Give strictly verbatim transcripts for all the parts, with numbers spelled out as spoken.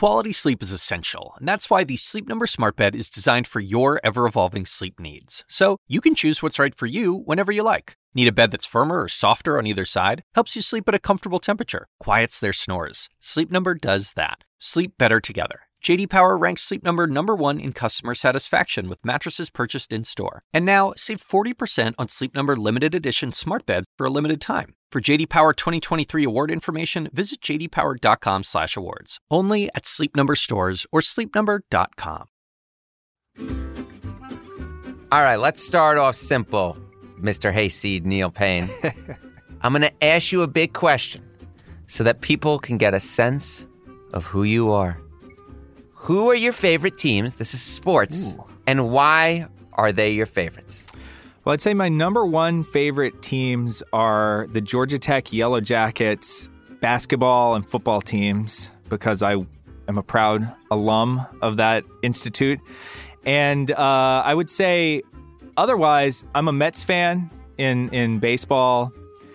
Quality sleep is essential, and that's why the Sleep Number Smart Bed is designed for your ever-evolving sleep needs. So you can choose what's right for you whenever you like. Need a bed that's firmer or softer on either side? Helps you sleep at a comfortable temperature. Quiets their snores. Sleep Number does that. Sleep better together. J D Power ranks Sleep Number number one in customer satisfaction with mattresses purchased in-store. And now, save forty percent on Sleep Number limited edition smart beds for a limited time. For J D Power twenty twenty-three award information, visit j d power dot com slash awards. Only at Sleep Number stores or sleep number dot com. All right, let's start off simple, Mister Hayseed Neil Payne. I'm going to ask you a big question so that people can get a sense of who you are. Who are your favorite teams? This is sports. Ooh. And why are they your favorites? Well, I'd say my number one favorite teams are the Georgia Tech Yellow Jackets basketball and football teams because I am a proud alum of that institute. And uh, I would say otherwise, I'm a Mets fan in, in baseball,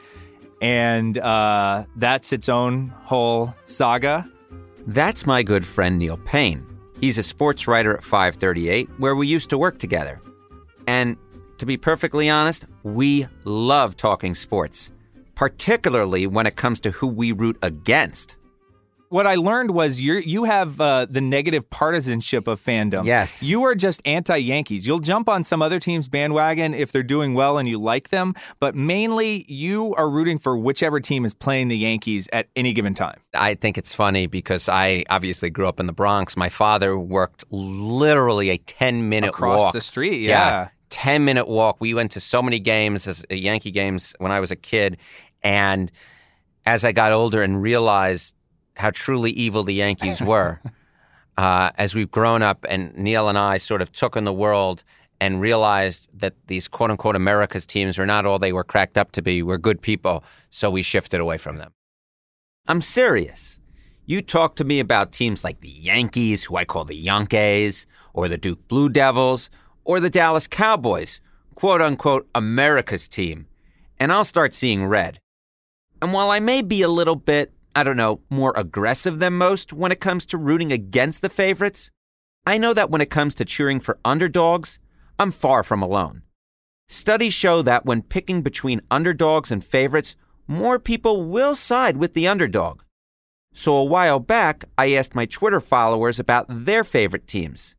and uh, that's its own whole saga. That's my good friend Neil Payne. He's a sports writer at five thirty-eight, where we used to work together. And to be perfectly honest, we love talking sports, particularly when it comes to who we root against. What I learned was you you have uh, the negative partisanship of fandom. Yes. You are just anti-Yankees. You'll jump on some other team's bandwagon if they're doing well and you like them, but mainly you are rooting for whichever team is playing the Yankees at any given time. I think it's funny because I obviously grew up in the Bronx. My father worked literally a ten-minute walk. Across the street, yeah. yeah. ten-minute walk. We went to so many games, as Yankee games, when I was a kid, and as I got older and realized how truly evil the Yankees were. uh, as we've grown up and Neil and I sort of took in the world and realized that these quote-unquote America's teams are not all they were cracked up to be. We're good people, so we shifted away from them. I'm serious. You talk to me about teams like the Yankees, who I call the Yankees, or the Duke Blue Devils, or the Dallas Cowboys, quote-unquote America's team, and I'll start seeing red. And while I may be a little bit I don't know, more aggressive than most when it comes to rooting against the favorites, I know that when it comes to cheering for underdogs, I'm far from alone. Studies show that when picking between underdogs and favorites, more people will side with the underdog. So a while back, I asked my Twitter followers about their favorite teams.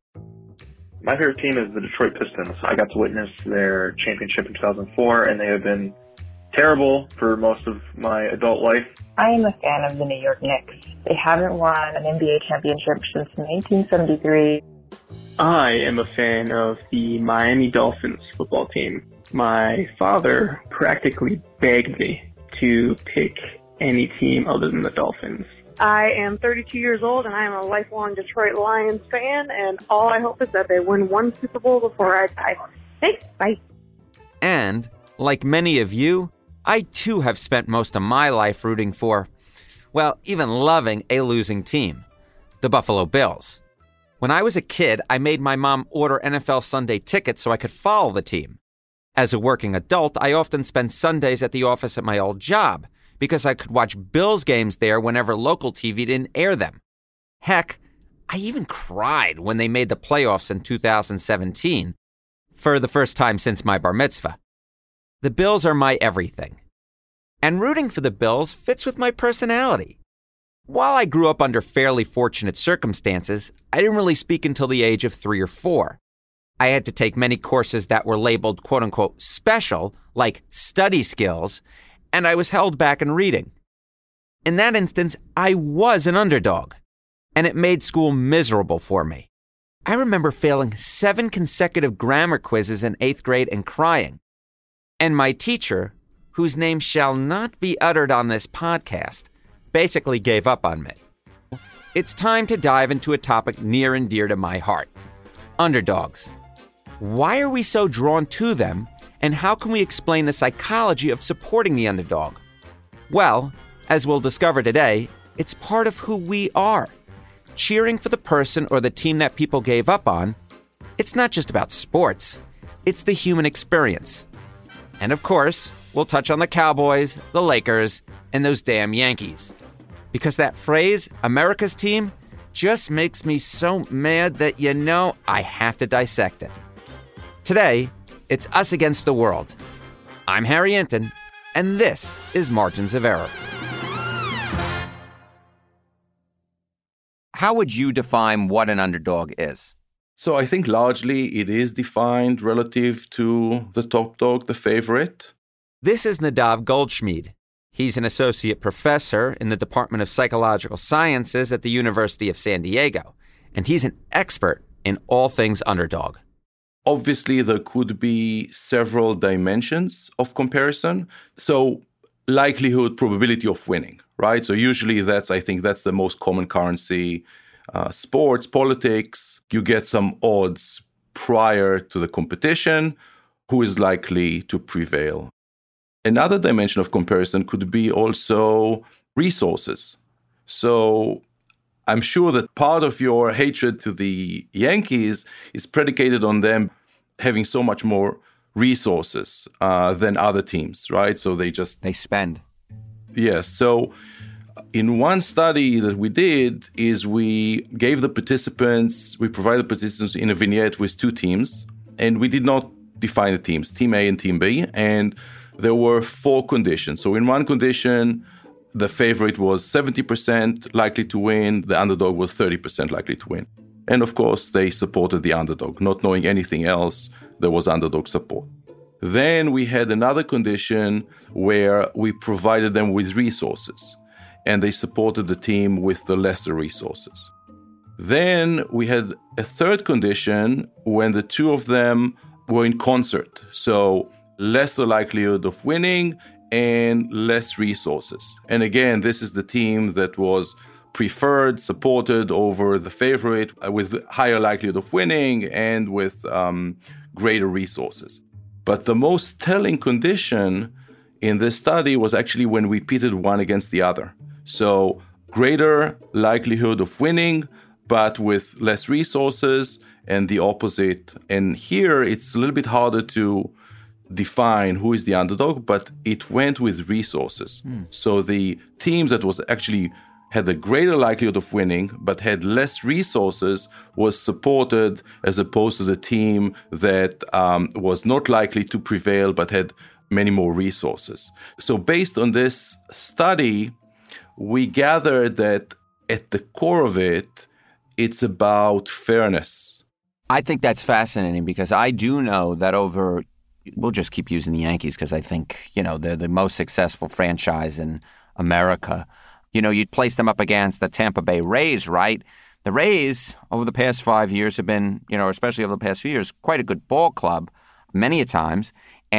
My favorite team is the Detroit Pistons. I got to witness their championship in two thousand four, and they have been terrible for most of my adult life. I am a fan of the New York Knicks. They haven't won an N B A championship since nineteen seventy-three. I am a fan of the Miami Dolphins football team. My father practically begged me to pick any team other than the Dolphins. I am thirty-two years old, and I am a lifelong Detroit Lions fan, and all I hope is that they win one Super Bowl before I die. Thanks, bye. And, like many of you, I too have spent most of my life rooting for, well, even loving a losing team, the Buffalo Bills. When I was a kid, I made my mom order N F L Sunday tickets so I could follow the team. As a working adult, I often spent Sundays at the office at my old job because I could watch Bills games there whenever local T V didn't air them. Heck, I even cried when they made the playoffs in two thousand seventeen, for the first time since my bar mitzvah. The Bills are my everything. And rooting for the Bills fits with my personality. While I grew up under fairly fortunate circumstances, I didn't really speak until the age of three or four. I had to take many courses that were labeled quote-unquote special, like study skills, and I was held back in reading. In that instance, I was an underdog, and it made school miserable for me. I remember failing seven consecutive grammar quizzes in eighth grade and crying. And my teacher, whose name shall not be uttered on this podcast, basically gave up on me. It's time to dive into a topic near and dear to my heart. Underdogs. Why are we so drawn to them, and how can we explain the psychology of supporting the underdog? Well, as we'll discover today, it's part of who we are. Cheering for the person or the team that people gave up on, it's not just about sports, it's the human experience. And of course, we'll touch on the Cowboys, the Lakers, and those damn Yankees. Because that phrase, America's team, just makes me so mad that, you know, I have to dissect it. Today, it's us against the world. I'm Harry Enton, and this is Margins of Error. How would you define what an underdog is? So I think largely it is defined relative to the top dog, the favorite. This is Nadav Goldschmied. He's an associate professor in the Department of Psychological Sciences at the University of San Diego, and he's an expert in all things underdog. Obviously, there could be several dimensions of comparison. So likelihood, probability of winning, right? So usually that's, I think that's the most common currency. Uh, sports, politics, you get some odds prior to the competition, who is likely to prevail. Another dimension of comparison could be also resources. So I'm sure that part of your hatred to the Yankees is predicated on them having so much more resources uh, than other teams, right? So they just... They spend. Yes. So in one study that we did is we gave the participants, we provided participants in a vignette with two teams, and we did not define the teams, Team A and Team B, and there were four conditions. So in one condition, the favorite was seventy percent likely to win, the underdog was thirty percent likely to win. And of course, they supported the underdog. Not knowing anything else, there was underdog support. Then we had another condition where we provided them with resources, and they supported the team with the lesser resources. Then we had a third condition when the two of them were in concert. So lesser likelihood of winning and less resources. And again, this is the team that was preferred, supported over the favorite with higher likelihood of winning and with um, greater resources. But the most telling condition in this study was actually when we pitted one against the other. So greater likelihood of winning, but with less resources, and the opposite. And here it's a little bit harder to define who is the underdog, but it went with resources. Mm. So the teams that was actually had a greater likelihood of winning, but had less resources, was supported as opposed to the team that um, was not likely to prevail, but had many more resources. So based on this study, we gathered that at the core of it, it's about fairness. I think that's fascinating because I do know that over, we'll just keep using the Yankees because I think, you know, they're the most successful franchise in America. You know, you'd place them up against the Tampa Bay Rays, right? The Rays, over the past five years, have been, you know, especially over the past few years, quite a good ball club many a times.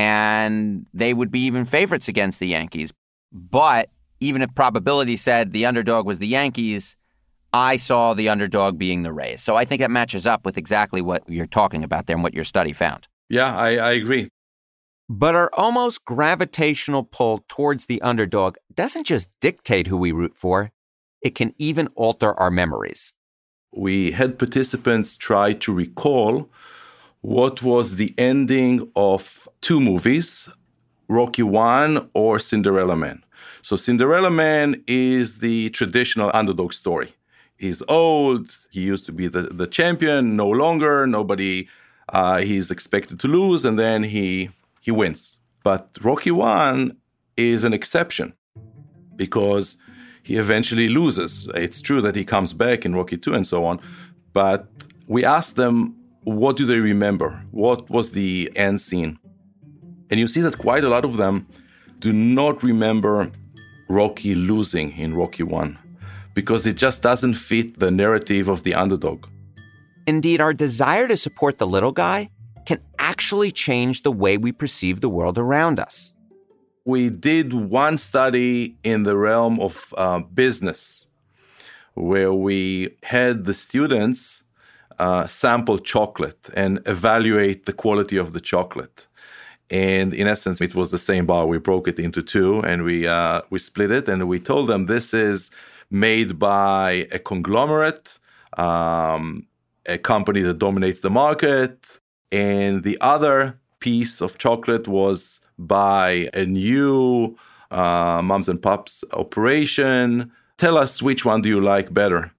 And they would be even favorites against the Yankees. But even if probability said the underdog was the Yankees, I saw the underdog being the Rays. So I think that matches up with exactly what you're talking about there and what your study found. Yeah, I, I agree. But our almost gravitational pull towards the underdog doesn't just dictate who we root for. It can even alter our memories. We had participants try to recall what was the ending of two movies, Rocky One or Cinderella Man. So Cinderella Man is the traditional underdog story. He's old, he used to be the, the champion, no longer, nobody, uh, he's expected to lose, and then he he wins. But Rocky One is an exception because he eventually loses. It's true that he comes back in Rocky Two and so on, but we asked them, what do they remember? What was the end scene? And you see that quite a lot of them do not remember Rocky losing in Rocky One because it just doesn't fit the narrative of the underdog. Indeed, our desire to support the little guy can actually change the way we perceive the world around us. We did one study in the realm of uh, business where we had the students uh, sample chocolate and evaluate the quality of the chocolate. And in essence, it was the same bar. We broke it into two and we uh, we split it. And we told them this is made by a conglomerate, um, a company that dominates the market. And the other piece of chocolate was by a new uh, Mums and Pops operation. Tell us which one do you like better?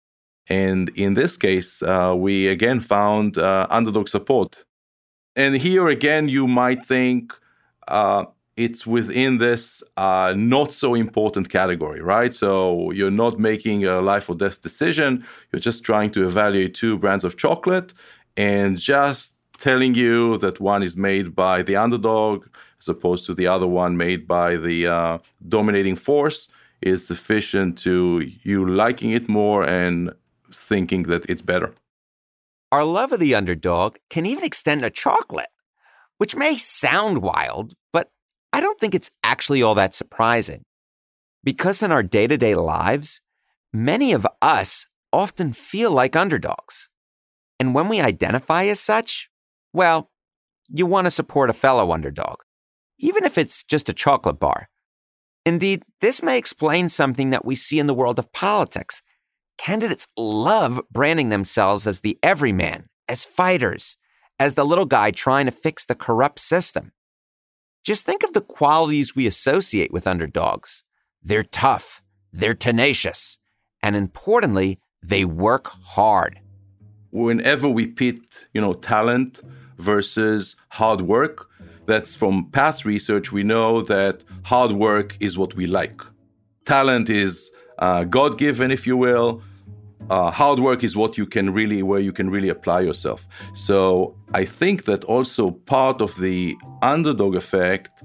And in this case, uh, we again found uh, underdog support. And here again, you might think uh, it's within this uh, not so important category, right? So you're not making a life or death decision. You're just trying to evaluate two brands of chocolate and just telling you that one is made by the underdog as opposed to the other one made by the uh, dominating force is sufficient to you liking it more and thinking that it's better. Our love of the underdog can even extend to chocolate, which may sound wild, but I don't think it's actually all that surprising. Because in our day-to-day lives, many of us often feel like underdogs. And when we identify as such, well, you want to support a fellow underdog, even if it's just a chocolate bar. Indeed, this may explain something that we see in the world of politics. Candidates love branding themselves as the everyman, as fighters, as the little guy trying to fix the corrupt system. Just think of the qualities we associate with underdogs. They're tough, they're tenacious, and importantly, they work hard. Whenever we pit, you know, talent versus hard work, that's from past research, we know that hard work is what we like. Talent is uh, God-given, if you will. Uh, hard work is what you can really, where you can really apply yourself. So I think that also part of the underdog effect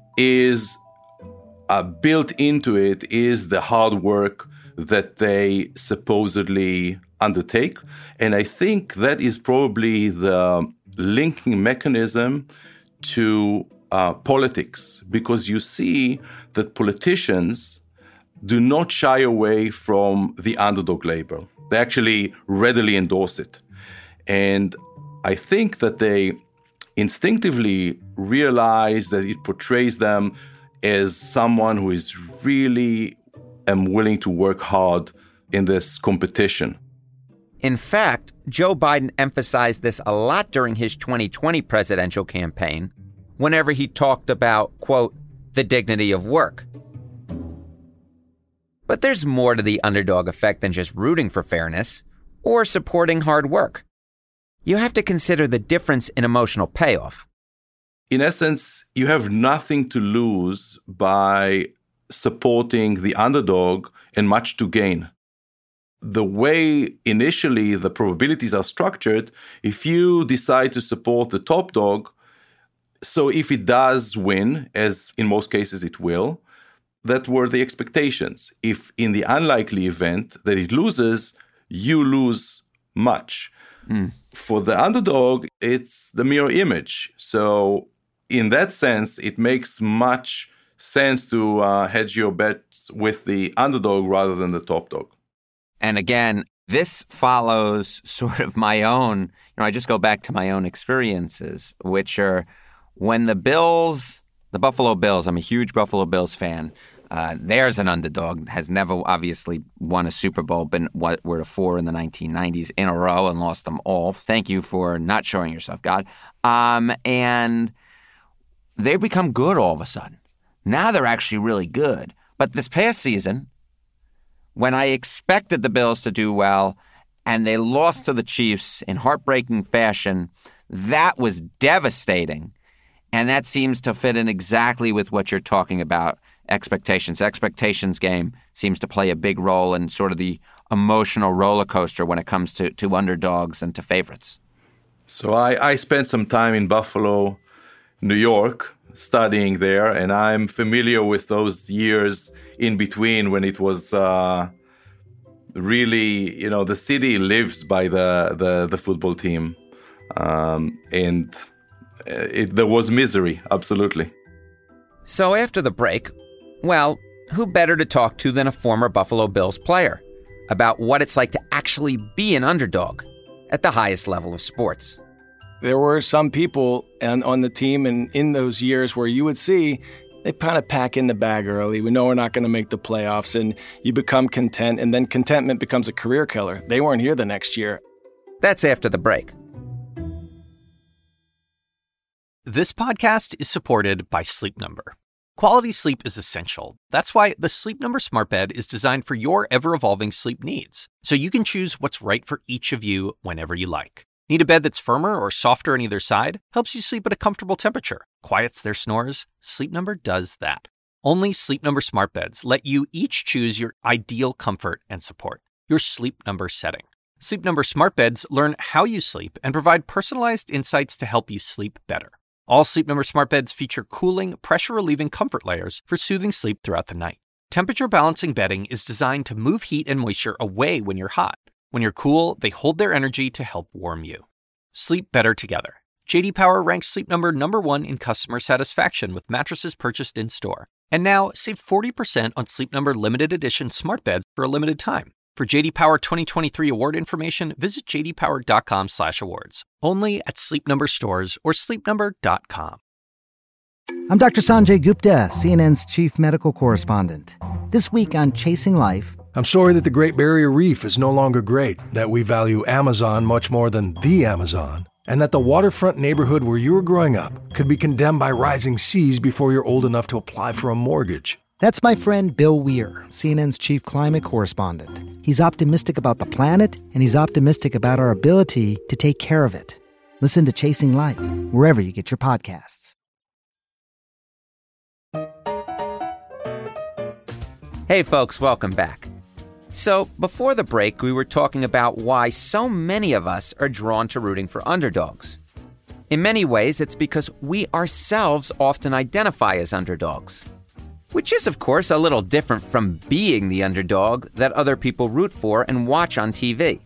is uh, built into it is the hard work that they supposedly undertake. And I think that is probably the linking mechanism to uh, politics, because you see that politicians do not shy away from the underdog label. They actually readily endorse it. And I think that they instinctively realize that it portrays them as someone who is really um, willing to work hard in this competition. In fact, Joe Biden emphasized this a lot during his twenty twenty presidential campaign, whenever he talked about, quote, the dignity of work. But there's more to the underdog effect than just rooting for fairness or supporting hard work. You have to consider the difference in emotional payoff. In essence, you have nothing to lose by supporting the underdog and much to gain. The way initially the probabilities are structured, if you decide to support the top dog, so if it does win, as in most cases it will, that were the expectations. If in the unlikely event that it loses, you lose much. Mm. For the underdog, it's the mirror image. So in that sense, it makes much sense to uh, hedge your bets with the underdog rather than the top dog. And again, this follows sort of my own, you know, I just go back to my own experiences, which are when the Bills, the Buffalo Bills, I'm a huge Buffalo Bills fan. Uh, there's an underdog, has never obviously won a Super Bowl, been what were to four in the nineteen nineties in a row and lost them all. Thank you for not showing yourself, God. Um, and they've become good all of a sudden. Now they're actually really good. But this past season, when I expected the Bills to do well and they lost to the Chiefs in heartbreaking fashion, that was devastating. And that seems to fit in exactly with what you're talking about. Expectations. Expectations game seems to play a big role in sort of the emotional roller coaster when it comes to, to underdogs and to favorites. So I, I spent some time in Buffalo, New York, studying there, and I'm familiar with those years in between when it was uh, really, you know, the city lives by the, the, the football team. Um, and it, there was misery, absolutely. So after the break, well, who better to talk to than a former Buffalo Bills player about what it's like to actually be an underdog at the highest level of sports? There were some people and on the team and in those years where you would see they kind of pack in the bag early. We know we're not going to make the playoffs, and you become content, and then contentment becomes a career killer. They weren't here the next year. That's after the break. This podcast is supported by Sleep Number. Quality sleep is essential. That's why the Sleep Number Smart Bed is designed for your ever-evolving sleep needs, so you can choose what's right for each of you whenever you like. Need a bed that's firmer or softer on either side? Helps you sleep at a comfortable temperature. Quiets their snores? Sleep Number does that. Only Sleep Number Smart Beds let you each choose your ideal comfort and support, your Sleep Number setting. Sleep Number Smart Beds learn how you sleep and provide personalized insights to help you sleep better. All Sleep Number Smart Beds feature cooling, pressure-relieving comfort layers for soothing sleep throughout the night. Temperature-balancing bedding is designed to move heat and moisture away when you're hot. When you're cool, they hold their energy to help warm you. Sleep better together. J D Power ranks Sleep Number number one in customer satisfaction with mattresses purchased in-store. And now, save forty percent on Sleep Number limited edition smart beds for a limited time. For J D Power twenty twenty-three award information, visit j d power dot com slash awards. Only at Sleep Number stores or sleep number dot com. I'm Doctor Sanjay Gupta, C N N's chief medical correspondent. This week on Chasing Life... I'm sorry that the Great Barrier Reef is no longer great, that we value Amazon much more than the Amazon, and that the waterfront neighborhood where you were growing up could be condemned by rising seas before you're old enough to apply for a mortgage. That's my friend Bill Weir, C N N's chief climate correspondent. He's optimistic about the planet, and he's optimistic about our ability to take care of it. Listen to Chasing Life, wherever you get your podcasts. Hey folks, welcome back. So, before the break, we were talking about why so many of us are drawn to rooting for underdogs. In many ways, it's because we ourselves often identify as underdogs. Which is, of course, a little different from being the underdog that other people root for and watch on T V.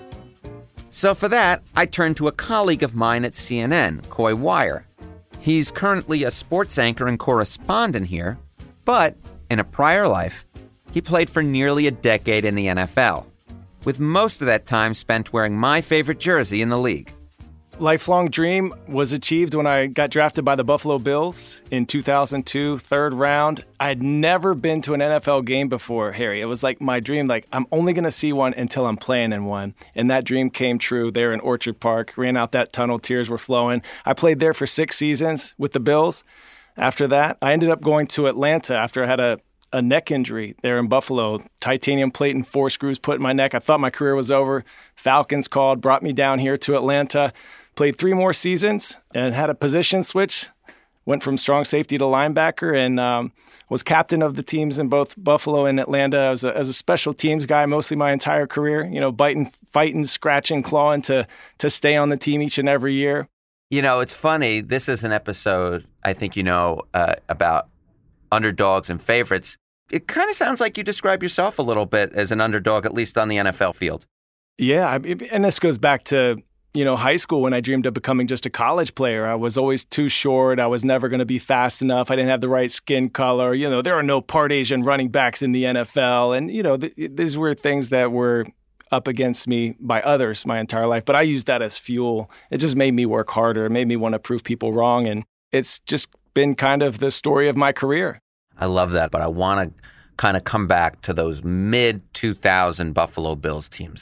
So for that, I turned to a colleague of mine at C N N, Coy Wire. He's currently a sports anchor and correspondent here, but in a prior life, he played for nearly a decade in the N F L, with most of that time spent wearing my favorite jersey in the league. Lifelong dream was achieved when I got drafted by the Buffalo Bills in two thousand two, third round. I had never been to an N F L game before, Harry. It was like my dream, like I'm only going to see one until I'm playing in one. And that dream came true there in Orchard Park. Ran out that tunnel, tears were flowing. I played there for six seasons with the Bills. After that, I ended up going to Atlanta after I had a a neck injury there in Buffalo. Titanium plate and four screws put in my neck. I thought my career was over. Falcons called, brought me down here to Atlanta. Played three more seasons and had a position switch. Went from strong safety to linebacker and um, was captain of the teams in both Buffalo and Atlanta as a, as a special teams guy mostly my entire career. You know, biting, fighting, scratching, clawing to to stay on the team each and every year. You know, it's funny. This is an episode, I think you know, uh, about underdogs and favorites. It kind of sounds like you describe yourself a little bit as an underdog, at least on the N F L field. Yeah, I mean, and this goes back to, you know, high school when I dreamed of becoming just a college player. I was always too short. I was never going to be fast enough. I didn't have the right skin color. You know, there are no part Asian running backs in the N F L. And, you know, th- these were things that were up against me by others my entire life. But I used that as fuel. It just made me work harder. It made me want to prove people wrong. And it's just been kind of the story of my career. I love that, but I want to kind of come back to those mid two thousand Buffalo Bills teams.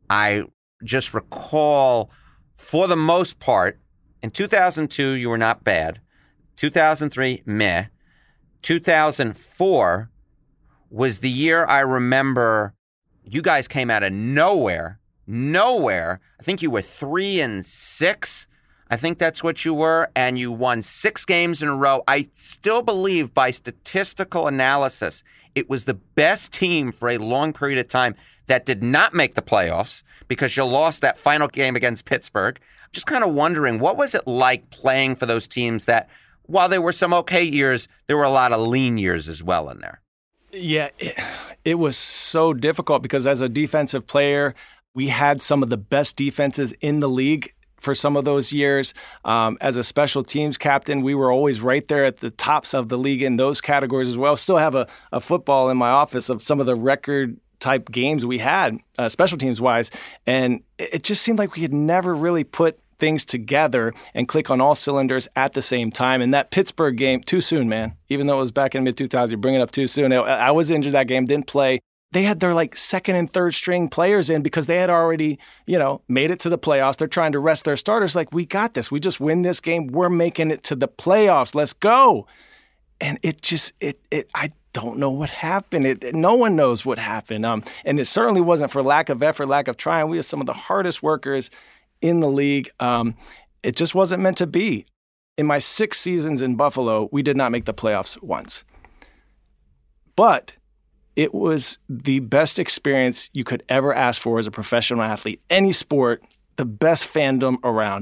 I just recall, for the most part, in two thousand two, you were not bad. two thousand three, meh. two thousand four was the year I remember you guys came out of nowhere, nowhere. I think you were three and six. I think that's what you were, and you won six games in a row. I still believe by statistical analysis, it was the best team for a long period of time that did not make the playoffs because you lost that final game against Pittsburgh. I'm just kind of wondering, what was it like playing for those teams that, while there were some okay years, there were a lot of lean years as well in there? Yeah, it, it was so difficult because as a defensive player, we had some of the best defenses in the league for some of those years. Um, as a special teams captain, we were always right there at the tops of the league in those categories as well. Still have a, a football in my office of some of the record type games we had, uh, special teams wise. And it just seemed like we had never really put things together and click on all cylinders at the same time. And that Pittsburgh game, too soon, man. Even though it was back in mid two thousands, you bring it up too soon. I, I was injured that game, didn't play. They had their like second and third string players in because they had already, you know, made it to the playoffs. They're trying to rest their starters. Like, we got this. We just win this game. We're making it to the playoffs. Let's go. And it just, it, it, I don't know what happened. It, it, no one knows what happened. Um, and it certainly wasn't for lack of effort, lack of trying. We have some of the hardest workers in the league. Um, it just wasn't meant to be. In my six seasons in Buffalo, we did not make the playoffs once. But it was the best experience you could ever ask for as a professional athlete. Any sport, the best fandom around.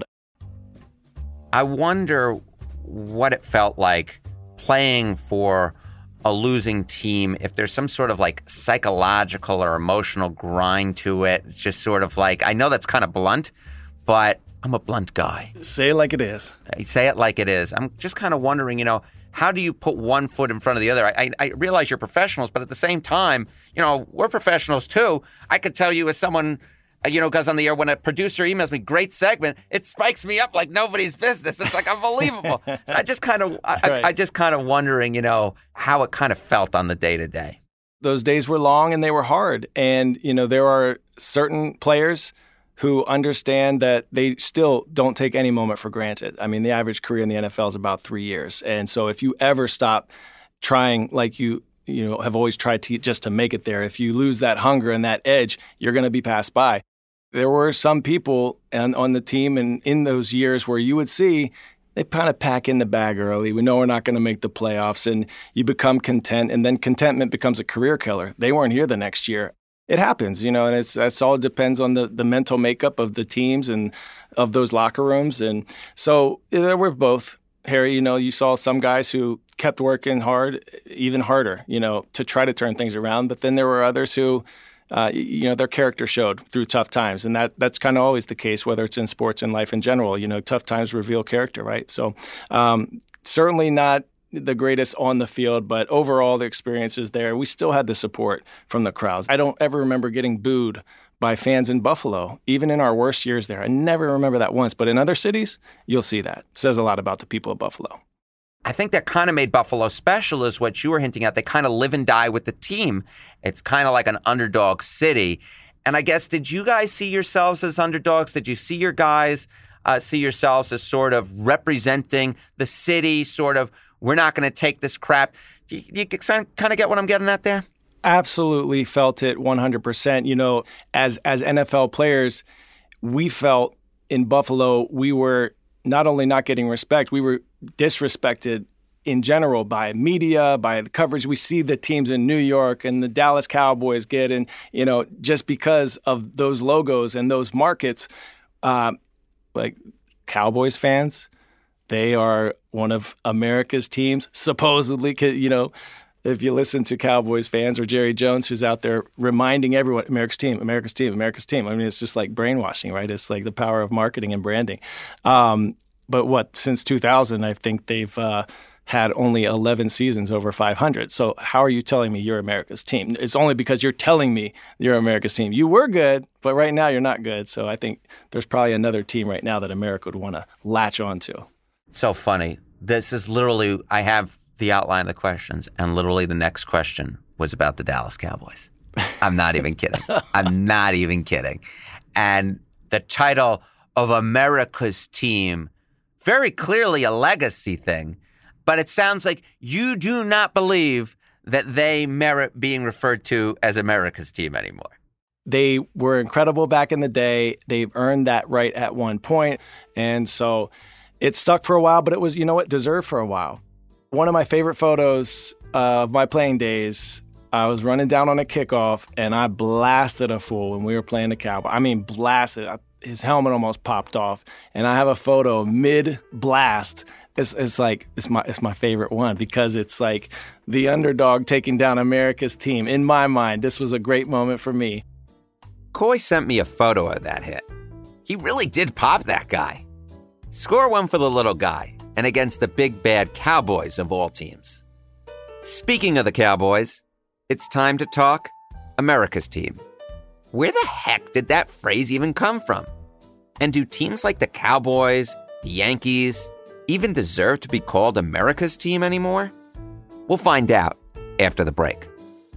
I wonder what it felt like playing for a losing team, if there's some sort of like psychological or emotional grind to it. It's just sort of like, I know that's kind of blunt, but I'm a blunt guy. Say it like it is. I say it like it is. I'm just kind of wondering, you know, how do you put one foot in front of the other? I, I realize you're professionals, but at the same time, you know, we're professionals too. I could tell you as someone, you know, goes on the air, when a producer emails me, great segment, it spikes me up like nobody's business. It's like unbelievable. So I just kind of, I, right. I, I just kind of wondering, you know, how it kind of felt on the day to day. Those days were long and they were hard. And, you know, there are certain players who understand that they still don't take any moment for granted. I mean, the average career in the N F L is about three years. And so if you ever stop trying like you, you know, have always tried to just to make it there, if you lose that hunger and that edge, you're going to be passed by. There were some people and on the team and in those years where you would see they kind of pack in the bag early. We know we're not going to make the playoffs, and you become content, and then contentment becomes a career killer. They weren't here the next year. It happens, you know, and it's that's all depends on the, the mental makeup of the teams and of those locker rooms. And so there were both, Harry, you know, you saw some guys who kept working hard, even harder, you know, to try to turn things around. But then there were others who, uh, you know, their character showed through tough times. And that that's kind of always the case, whether it's in sports and life in general. You know, tough times reveal character, right? So um, certainly not the greatest on the field, but overall the experience is there. We still had the support from the crowds. I don't ever remember getting booed by fans in Buffalo, even in our worst years there. I never remember that once, but in other cities, you'll see that. It says a lot about the people of Buffalo. I think that kind of made Buffalo special is what you were hinting at. They kind of live and die with the team. It's kind of like an underdog city. And I guess, did you guys see yourselves as underdogs? Did you see your guys uh, see yourselves as sort of representing the city, sort of, we're not going to take this crap? Do you, do you kind of get what I'm getting at there? Absolutely felt it one hundred percent. You know, as as N F L players, we felt in Buffalo we were not only not getting respect, we were disrespected in general by media, by the coverage we see the teams in New York and the Dallas Cowboys get. And, you know, just because of those logos and those markets, uh, like Cowboys fans, they are one of America's teams, supposedly. You know, if you listen to Cowboys fans or Jerry Jones, who's out there reminding everyone, America's team, America's team, America's team. I mean, it's just like brainwashing, right? It's like the power of marketing and branding. Um, but what, since two thousand, I think they've uh, had only eleven seasons over five hundred. So how are you telling me you're America's team? It's only because you're telling me you're America's team. You were good, but right now you're not good. So I think there's probably another team right now that America would want to latch onto. So funny. This is literally, I have the outline of the questions, and literally the next question was about the Dallas Cowboys. I'm not even kidding. I'm not even kidding. And the title of America's team, very clearly a legacy thing, but it sounds like you do not believe that they merit being referred to as America's team anymore. They were incredible back in the day. They've earned that right at one point. And so it stuck for a while, but it was, you know what, deserved for a while. One of my favorite photos of my playing days, I was running down on a kickoff, and I blasted a fool when we were playing the Cowboys. I mean, blasted. His helmet almost popped off. And I have a photo mid-blast. It's, it's like, it's my, it's my favorite one because it's like the underdog taking down America's team. In my mind, this was a great moment for me. Coy sent me a photo of that hit. He really did pop that guy. Score one for the little guy, and against the big bad Cowboys of all teams. Speaking of the Cowboys, it's time to talk America's team. Where the heck did that phrase even come from? And do teams like the Cowboys, the Yankees, even deserve to be called America's team anymore? We'll find out after the break.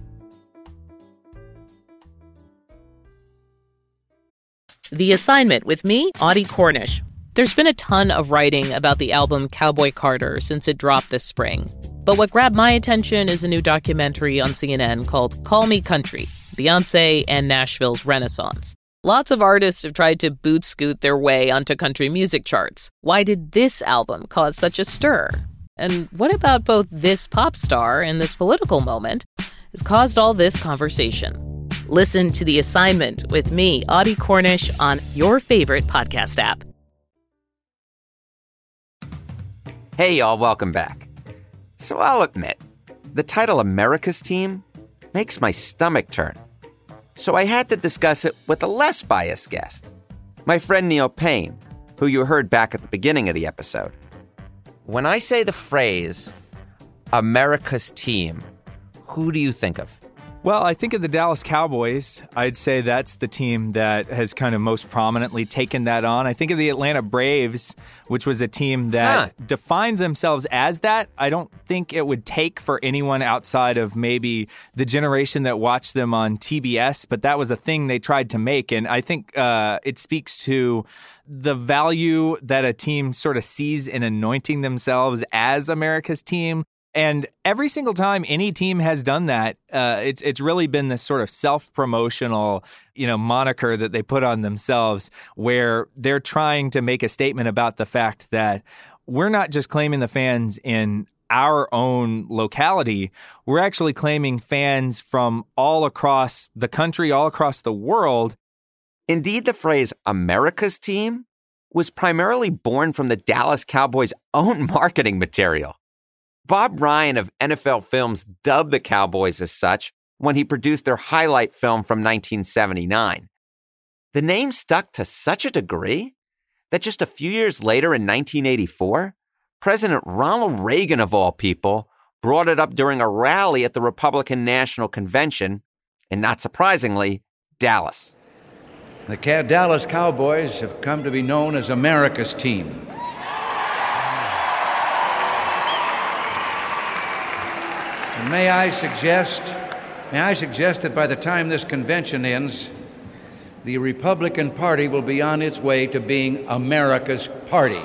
The Assignment with me, Audie Cornish. There's been a ton of writing about the album Cowboy Carter since it dropped this spring. But what grabbed my attention is a new documentary on C N N called Call Me Country, Beyoncé and Nashville's Renaissance. Lots of artists have tried to boot scoot their way onto country music charts. Why did this album cause such a stir? And what about both this pop star and this political moment has caused all this conversation? Listen to The Assignment with me, Audie Cornish, on your favorite podcast app. Hey, y'all, welcome back. So I'll admit, the title America's Team makes my stomach turn. So I had to discuss it with a less biased guest, my friend Neil Payne, who you heard back at the beginning of the episode. When I say the phrase, America's Team, who do you think of? Well, I think of the Dallas Cowboys. I'd say that's the team that has kind of most prominently taken that on. I think of the Atlanta Braves, which was a team that huh. defined themselves as that. I don't think it would take for anyone outside of maybe the generation that watched them on T B S, but that was a thing they tried to make. And I think uh, it speaks to the value that a team sort of sees in anointing themselves as America's team. And every single time any team has done that, uh, it's it's really been this sort of self-promotional, you know, moniker that they put on themselves, where they're trying to make a statement about the fact that we're not just claiming the fans in our own locality. We're actually claiming fans from all across the country, all across the world. Indeed, the phrase America's Team was primarily born from the Dallas Cowboys' own marketing material. Bob Ryan of N F L Films dubbed the Cowboys as such when he produced their highlight film from nineteen seventy-nine. The name stuck to such a degree that just a few years later in nineteen eighty-four, President Ronald Reagan, of all people, brought it up during a rally at the Republican National Convention in, not surprisingly, Dallas. The Dallas Cowboys have come to be known as America's team. And may I suggest, may I suggest that by the time this convention ends, the Republican Party will be on its way to being America's party.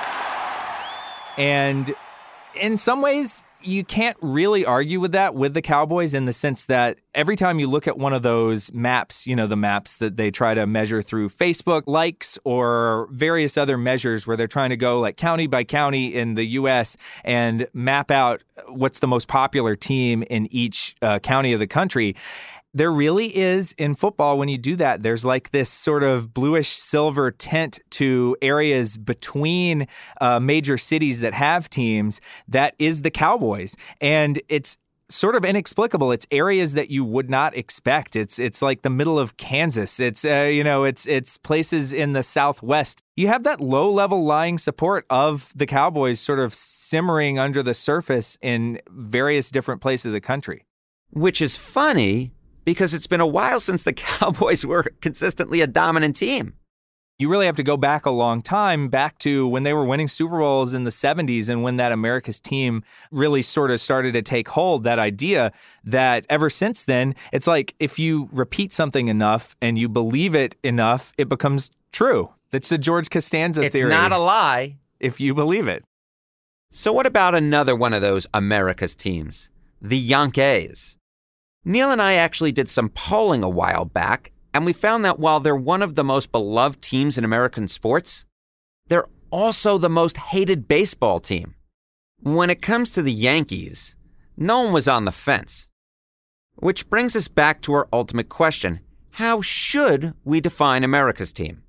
And in some ways, you can't really argue with that with the Cowboys, in the sense that every time you look at one of those maps, you know, the maps that they try to measure through Facebook likes or various other measures where they're trying to go like county by county in the U S and map out what's the most popular team in each uh, county of the country. There really is, in football, when you do that, there's like this sort of bluish silver tint to areas between uh, major cities that have teams. That is the Cowboys. And it's sort of inexplicable. It's areas that you would not expect. It's it's like the middle of Kansas. It's uh, you know, it's it's places in the Southwest. You have that low-level lying support of the Cowboys sort of simmering under the surface in various different places of the country. Which is funny, because it's been a while since the Cowboys were consistently a dominant team. You really have to go back a long time, back to when they were winning Super Bowls in the seventies, and when that America's team really sort of started to take hold, that idea that ever since then, it's like if you repeat something enough and you believe it enough, it becomes true. That's the George Costanza it's theory. It's not a lie. If you believe it. So what about another one of those America's teams? The Yankees. Neil and I actually did some polling a while back, and we found that while they're one of the most beloved teams in American sports, they're also the most hated baseball team. When it comes to the Yankees, no one was on the fence. Which brings us back to our ultimate question. How should we define America's team?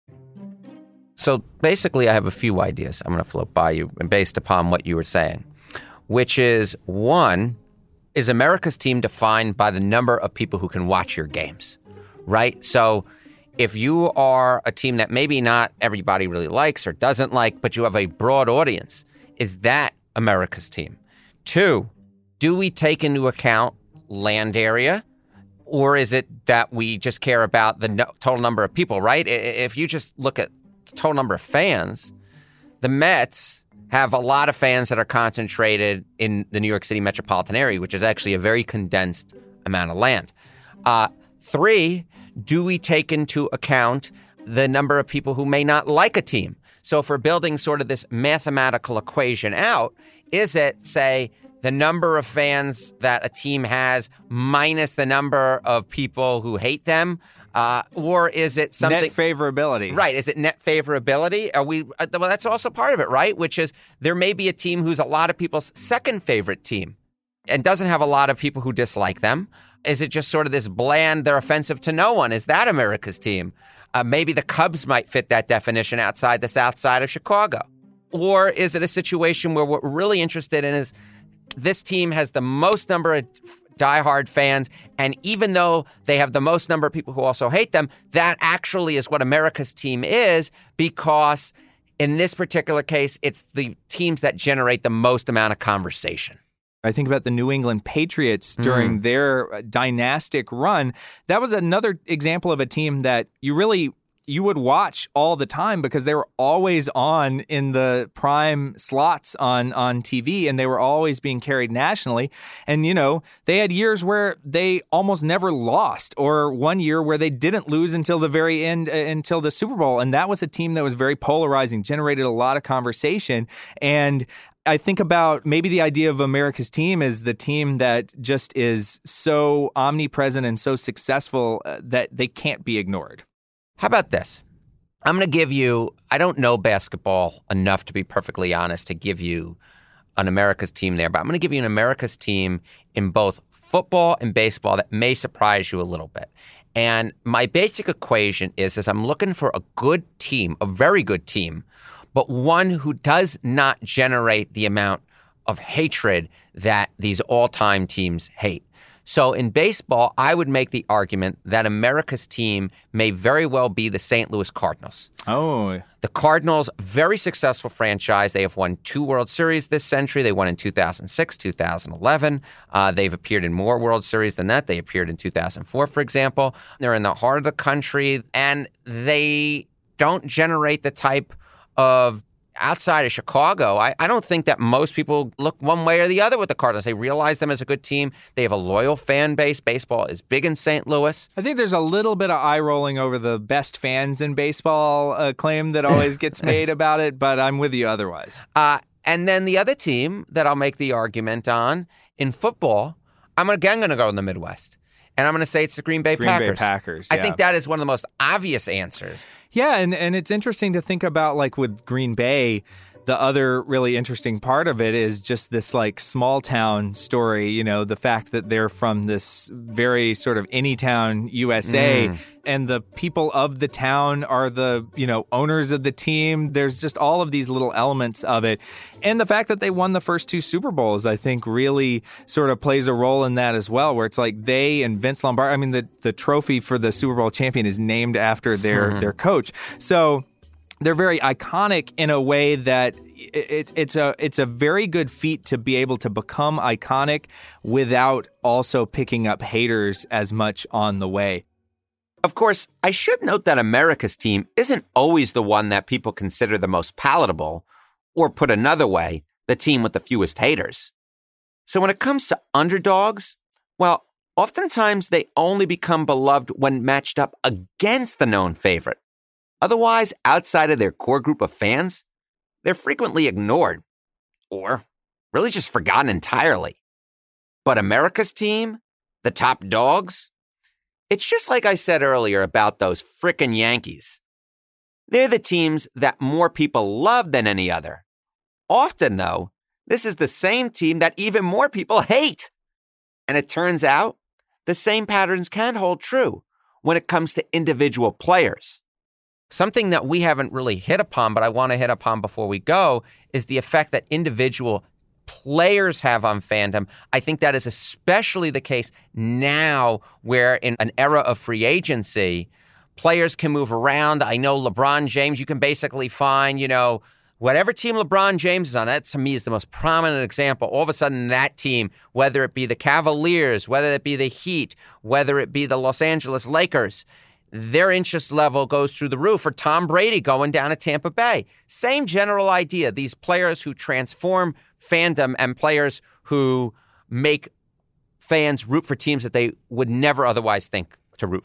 So basically, I have a few ideas I'm going to float by you based upon what you were saying, which is, one, is America's team defined by the number of people who can watch your games, right? So if you are a team that maybe not everybody really likes or doesn't like, but you have a broad audience, is that America's team? Two, do we take into account land area, or is it that we just care about the no- total number of people, right? If you just look at the total number of fans, the Mets have a lot of fans that are concentrated in the New York City metropolitan area, which is actually a very condensed amount of land. Uh, three, do we take into account the number of people who may not like a team? So if we're building sort of this mathematical equation out, is it, say, the number of fans that a team has minus the number of people who hate them? Uh, or is it something... Net favorability. Right. Is it net favorability? Are we? Uh, well, that's also part of it, right? Which is there may be a team who's a lot of people's second favorite team and doesn't have a lot of people who dislike them. Is it just sort of this bland, they're offensive to no one? Is that America's team? Uh, maybe the Cubs might fit that definition outside the south side of Chicago. Or is it a situation where what we're really interested in is this team has the most number of diehard fans, and even though they have the most number of people who also hate them, that actually is what America's team is, because in this particular case, it's the teams that generate the most amount of conversation. I think about the New England Patriots during mm. their dynastic run. That was another example of a team that you really you would watch all the time because they were always on in the prime slots on, on T V, and they were always being carried nationally. And, you know, they had years where they almost never lost, or one year where they didn't lose until the very end, uh, until the Super Bowl. And that was a team that was very polarizing, generated a lot of conversation. And I think about maybe the idea of America's team is the team that just is so omnipresent and so successful uh, that they can't be ignored. How about this? I'm going to give you, I don't know basketball enough to be perfectly honest to give you an America's team there, but I'm going to give you an America's team in both football and baseball that may surprise you a little bit. And my basic equation is, is I'm looking for a good team, a very good team, but one who does not generate the amount of hatred that these all-time teams hate. So in baseball, I would make the argument that America's team may very well be the Saint Louis Cardinals. Oh. The Cardinals, very successful franchise. They have won two World Series this century. They won in two thousand six, two thousand eleven. Uh, they've appeared in more World Series than that. They appeared in two thousand four, for example. They're in the heart of the country, and they don't generate the type of outside of Chicago, I, I don't think that most people look one way or the other with the Cardinals. They realize them as a good team. They have a loyal fan base. Baseball is big in Saint Louis. I think there's a little bit of eye rolling over the best fans in baseball uh, claim that always gets made about it, but I'm with you otherwise. Uh, and then the other team that I'll make the argument on in football, I'm again going to go in the Midwest. And I'm going to say it's the Green Bay Green Packers. Bay Packers, I yeah. think that is one of the most obvious answers. Yeah, and, and it's interesting to think about, like, with Green Bay, the other really interesting part of it is just this, like, small town story, you know, the fact that they're from this very sort of anytown U S A, mm. and the people of the town are the, you know, owners of the team. There's just all of these little elements of it. And the fact that they won the first two Super Bowls, I think, really sort of plays a role in that as well, where it's like they and Vince Lombardi, I mean, the, the trophy for the Super Bowl champion is named after their, mm-hmm. their coach. So they're very iconic in a way that it, it's a it's a very good feat to be able to become iconic without also picking up haters as much on the way. Of course, I should note that America's team isn't always the one that people consider the most palatable, or put another way, the team with the fewest haters. So when it comes to underdogs, well, oftentimes they only become beloved when matched up against the known favorite. Otherwise, outside of their core group of fans, they're frequently ignored, or really just forgotten entirely. But America's team, the top dogs, it's just like I said earlier about those frickin' Yankees. They're the teams that more people love than any other. Often, though, this is the same team that even more people hate. And it turns out the same patterns can hold true when it comes to individual players. Something that we haven't really hit upon, but I want to hit upon before we go, is the effect that individual players have on fandom. I think that is especially the case now, where in an era of free agency, players can move around. I know LeBron James, you can basically find, you know, whatever team LeBron James is on, that to me is the most prominent example. All of a sudden, that team, whether it be the Cavaliers, whether it be the Heat, whether it be the Los Angeles Lakers, their interest level goes through the roof. Or Tom Brady going down to Tampa Bay. Same general idea. These players who transform fandom and players who make fans root for teams that they would never otherwise think to root for.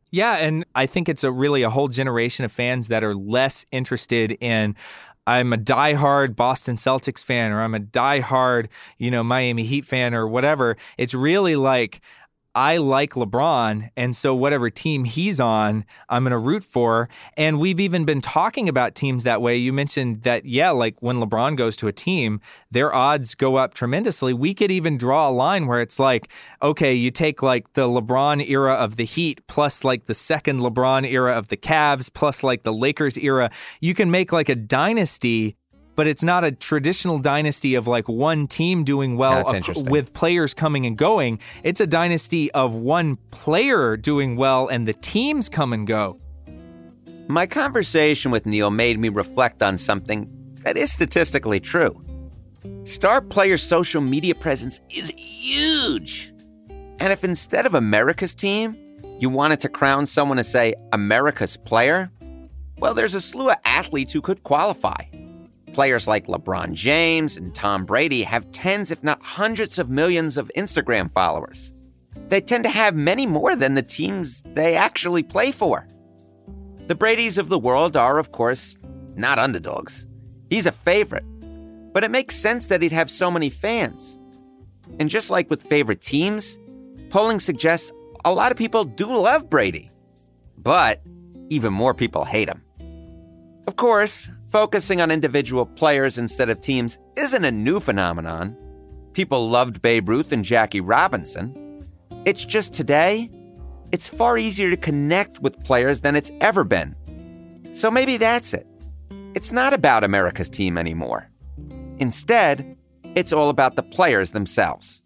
Yeah, and I think it's a really a whole generation of fans that are less interested in, I'm a diehard Boston Celtics fan, or I'm a diehard, you know, Miami Heat fan, or whatever. It's really like, I like LeBron, and so whatever team he's on, I'm going to root for. And we've even been talking about teams that way. You mentioned that, yeah, like when LeBron goes to a team, their odds go up tremendously. We could even draw a line where it's like, okay, you take like the LeBron era of the Heat plus like the second LeBron era of the Cavs plus like the Lakers era. You can make like a dynasty, but it's not a traditional dynasty of like one team doing well ac- with players coming and going. It's a dynasty of one player doing well and the teams come and go. My conversation with Neil made me reflect on something that is statistically true. Star players' social media presence is huge. And if instead of America's team, you wanted to crown someone as, say, America's player, well, there's a slew of athletes who could qualify. Players like LeBron James and Tom Brady have tens, if not hundreds of millions of Instagram followers. They tend to have many more than the teams they actually play for. The Bradys of the world are, of course, not underdogs. He's a favorite. But it makes sense that he'd have so many fans. And just like with favorite teams, polling suggests a lot of people do love Brady. But even more people hate him. Of course, focusing on individual players instead of teams isn't a new phenomenon. People loved Babe Ruth and Jackie Robinson. It's just today, it's far easier to connect with players than it's ever been. So maybe that's it. It's not about America's team anymore. Instead, it's all about the players themselves.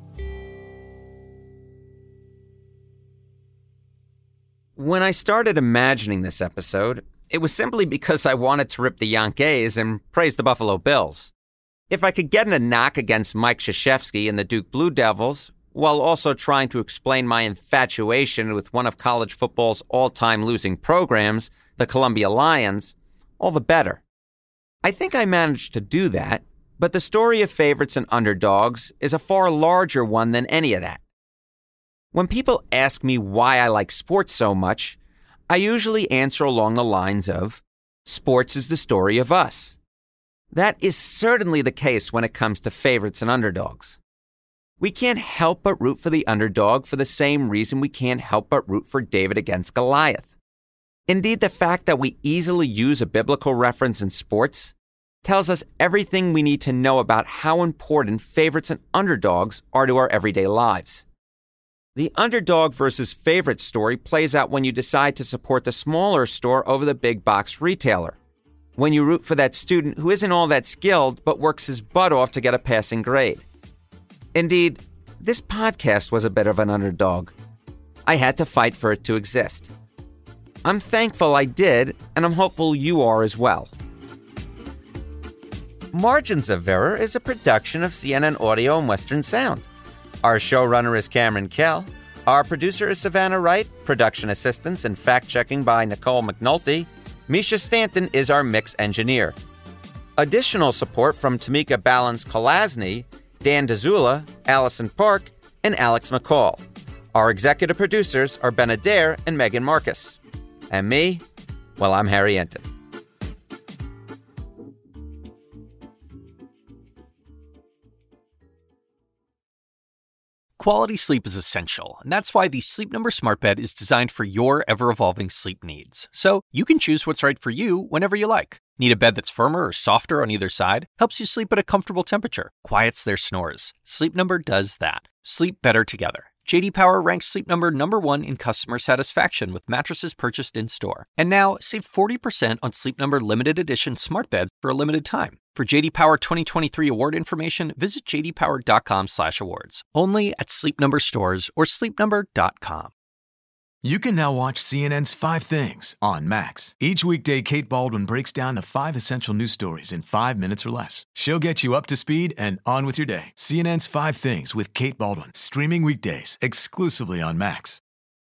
When I started imagining this episode, it was simply because I wanted to rip the Yankees and praise the Buffalo Bills. If I could get in a knock against Mike Krzyzewski and the Duke Blue Devils, while also trying to explain my infatuation with one of college football's all-time losing programs, the Columbia Lions, all the better. I think I managed to do that, but the story of favorites and underdogs is a far larger one than any of that. When people ask me why I like sports so much, I usually answer along the lines of, sports is the story of us. That is certainly the case when it comes to favorites and underdogs. We can't help but root for the underdog for the same reason we can't help but root for David against Goliath. Indeed, the fact that we easily use a biblical reference in sports tells us everything we need to know about how important favorites and underdogs are to our everyday lives. The underdog versus favorite story plays out when you decide to support the smaller store over the big box retailer. When you root for that student who isn't all that skilled but works his butt off to get a passing grade. Indeed, this podcast was a bit of an underdog. I had to fight for it to exist. I'm thankful I did, and I'm hopeful you are as well. Margins of Error is a production of C N N Audio and Western Sound. Our showrunner is Cameron Kell. Our producer is Savannah Wright. Production assistance and fact-checking by Nicole McNulty. Misha Stanton is our mix engineer. Additional support from Tamika Balance-Kolasny, Dan DeZula, Allison Park, and Alex McCall. Our executive producers are Ben Adair and Megan Marcus. And me, well, I'm Harry Enton. Quality sleep is essential, and that's why the Sleep Number Smart Bed is designed for your ever-evolving sleep needs. So you can choose what's right for you whenever you like. Need a bed that's firmer or softer on either side? Helps you sleep at a comfortable temperature. Quiets their snores. Sleep Number does that. Sleep better together. J D Power ranks Sleep Number number one in customer satisfaction with mattresses purchased in-store. And now, save forty percent on Sleep Number limited edition smart beds for a limited time. For J D Power twenty twenty-three award information, visit j d power dot com slash awards. Only at Sleep Number stores or sleep number dot com. You can now watch C N N's Five Things on Max. Each weekday, Kate Baldwin breaks down the five essential news stories in five minutes or less. She'll get you up to speed and on with your day. C N N's Five Things with Kate Baldwin, streaming weekdays exclusively on Max.